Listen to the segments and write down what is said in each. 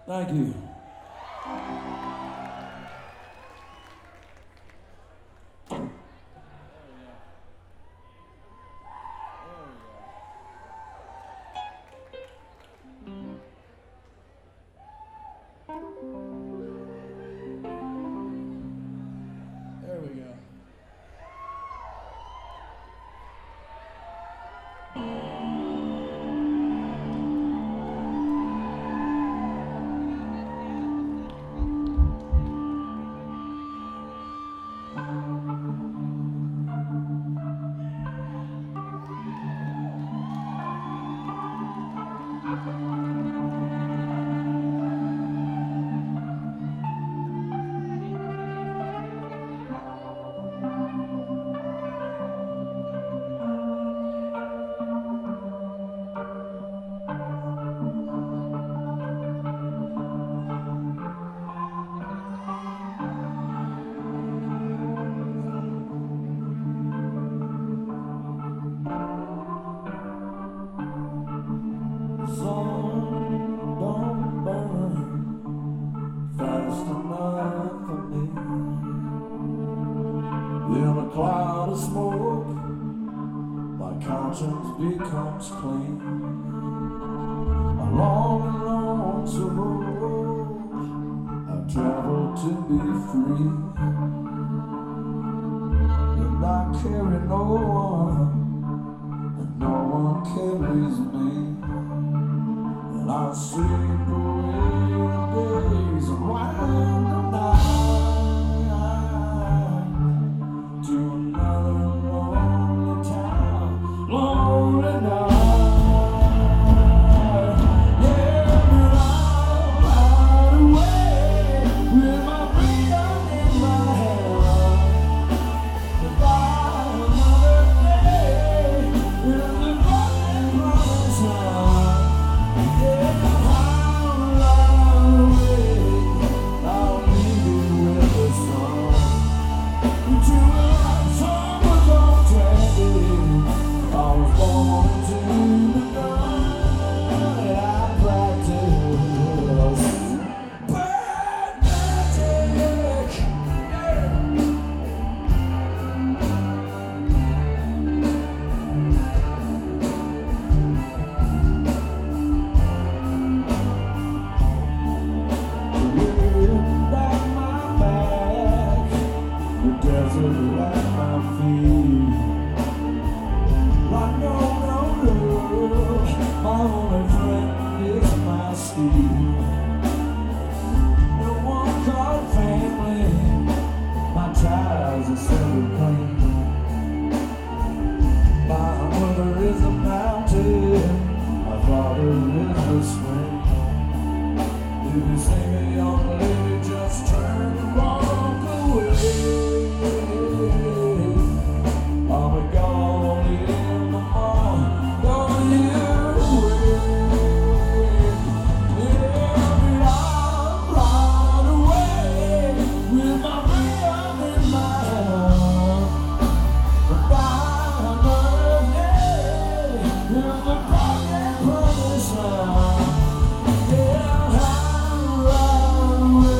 Thank you. There we go. In a cloud of smoke, my conscience becomes clean. A long and lonesome road I've traveled to be free, and I carry no one, and no one carries me. And I sleep away the days and wind the night to another lonely town, lonely night. Yeah, but I'll ride away with my freedom in my hand. Goodbye, another day in the fucking promised land. Yeah, I'll ride away, I'll leave you with the sun. To a song was on tragedy. I was born into the gun, and I practice bad magic. Wind at my back, the desert at my feet. Like no, my only friend is my steed. No one called family, my ties are severed clean. My mother is a mountain, my father is the spring. If you see me on the lady, just turn and walk away. I'll be gone in the morning, gone here away. Yeah, but I'll ride away with my freedom in my hand. Goodbye, another day in the fucking promised land. Yeah, I'll ride away.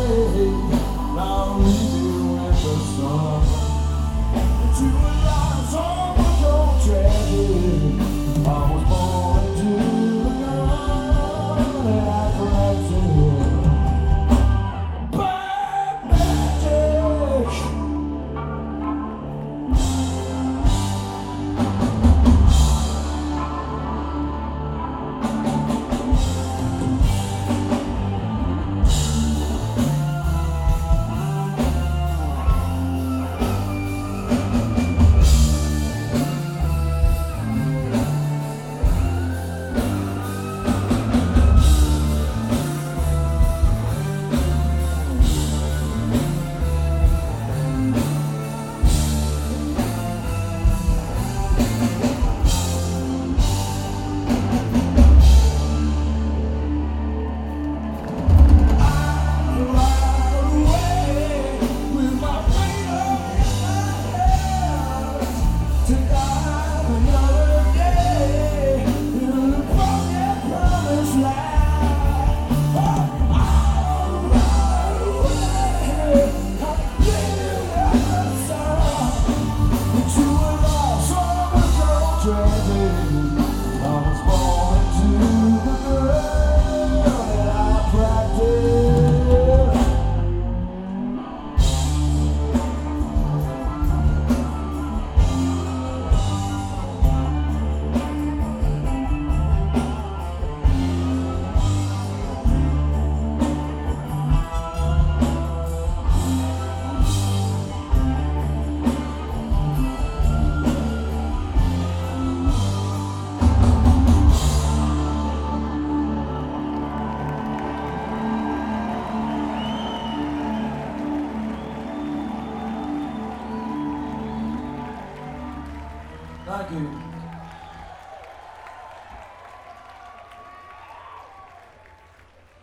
Thank you.